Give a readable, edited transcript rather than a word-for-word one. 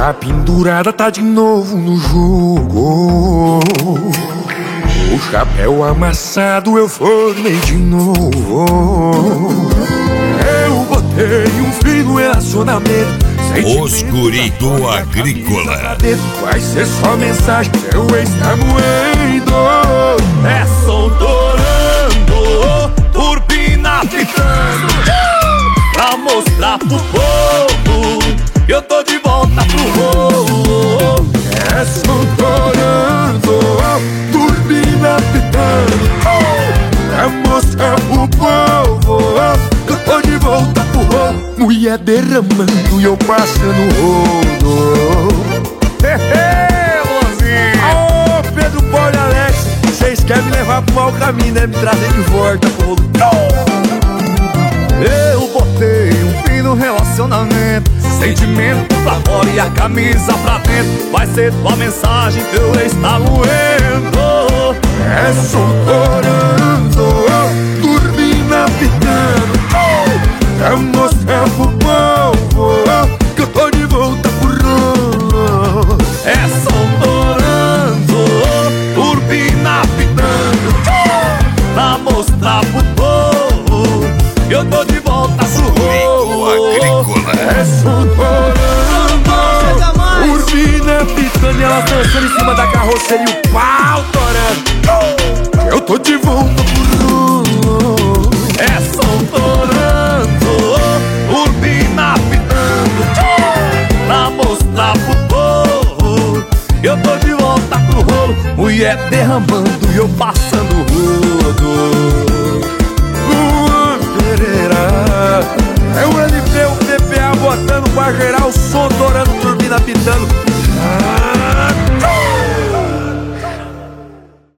Tá pendurada, tá de novo no jogo. O chapéu amassado eu formei de novo. Eu botei um fim no relacionamento. Os guri do Agrícola. Vai ser só mensagem, seu ex tá moendo. É som torando, turbina pitando, pra mostrar pro povo que eu tô de volta pro rolo. É som torando, turbina pitando, pra mostrar pro povo que eu tô de volta pro rolo. Mulher derramando e eu passando rodo. Ô, Pedro, Paulo e Alex, vocês querem me levar pro mau caminho, né? Me trazer de volta pro rolo. Eu botei um fim no relacionamento, sentimento pra fora e a camisa pra dentro. Vai ser tua mensagem, teu ex tá moendo. É som torando, turbina pitando, pra mostrar pro povo que eu tô de volta pro rolo. É som torando, turbina pitando, pra mostrar pro povo que eu tô de volta pro rolo. É som torando, turbina pitando e ela dançando em cima da carroceria e o pau torando. Eu tô de volta pro rolo. É som torando, turbina pitando, pra mostrar pro povo que eu tô de volta pro rolo. Mulher derramando e eu passando rodo. Luan Pereira, é o LP, o PPA botando pra gerar o som torando.